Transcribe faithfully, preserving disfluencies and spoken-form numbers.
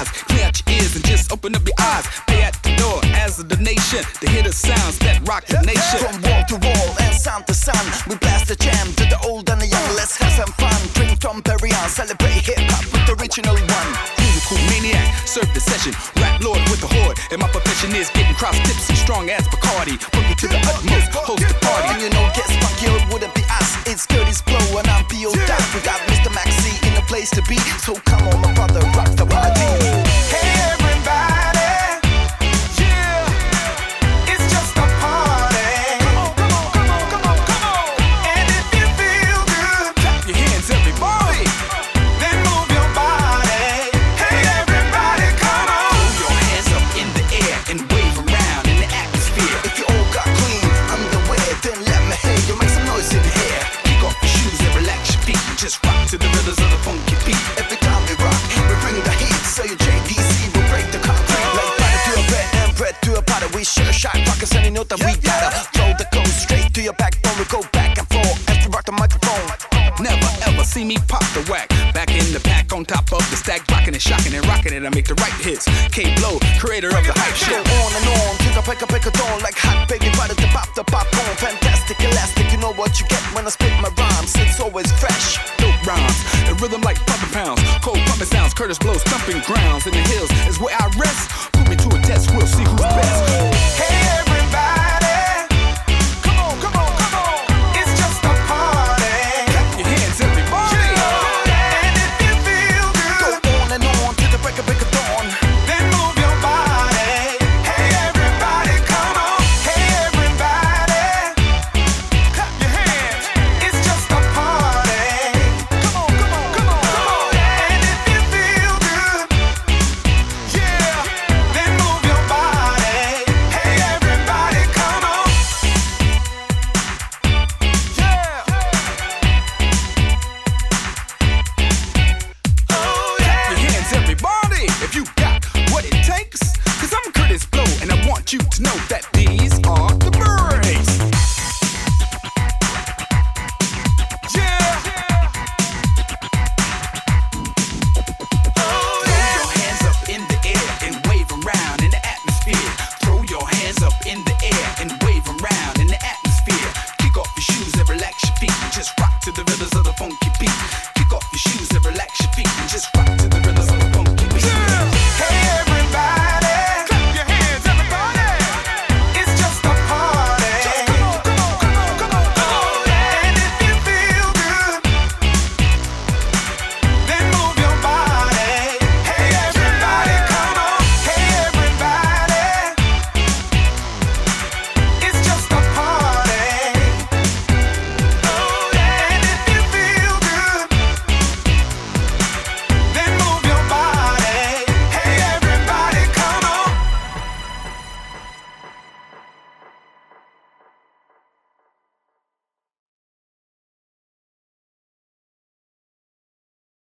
wise. Clear out your ears and just open up your eyes. Pay at the door as a donation to hear the sounds that rock the nation. From wall to wall and sound to sound, we blast the jam to the old and the young. Let's have some fun. Drink Dom Perignon, celebrate hip-hop with the original one. Musical maniac, serve the session. Rap lord with the horde, and my profession is getting cross tipsy, strong as Bacardi. Boogie to the utmost, host the party. And you know, get spunky, it wouldn't be us. It's Curtis Blow and I'm P O Dot. We got Mister Maxi in the place to be, so come on, my brother, rock the party. Hey everybody, yeah, it's just a party. Come on, come on, come on, come on, come on. And if you feel good, clap your hands, everybody. then move your body. Hey everybody, come on. Throw your hands up in the air and wave around in the atmosphere. If you all got clean underwear, then let me hear you make some noise in here. Kick off your shoes and relax your feet. Just rock to the rhythms of the funky beat. Every time we rock, we bring the heat. So your J P C will break the concrete. Like butter to a bread and bread to a butter. We sure shot rockers and you know that we gotta throw the code straight to your backbone. We go back and forth as we rock the microphone. Never ever see me pop the whack. Back in the pack on top of the stack, rocking and shocking and rocking it. I make the right hits. K-Blow, creator of the hype Go shit. on and on, take a pick a pick a dawn like hot baby butter to pop the popcorn. Fantastic, elastic, you know what you get when I spit my rhymes. It's always fresh. Dope rhymes, a rhythm like pumping pounds. Cold pumping sounds, Curtis Blow, stumping grounds. In the hills is where I rest. Put me to a test, we'll see who's best. Hey everybody, come on, come on, come on. It's just a party. Clap your hands, everybody. And if you feel Go good, on and on, take a break a break a dawn. then move your body. Hey everybody, come on. Hey everybody, clap your hands. It's just a party. Come on, come on, come on, come on. And if you feel good, yeah, then move your body. Hey everybody, come on. Yeah. Oh yeah. Your hands, everybody, if you got what it takes. Cause I'm Curtis Blow, and I want you to know that these are the birds. Yeah. Oh Throw yeah. your hands up in the air and wave around in the atmosphere. Throw your hands up in the air and wave around in the atmosphere. Kick off your shoes and relax your feet. Just rock to the rhythms of the funky beat.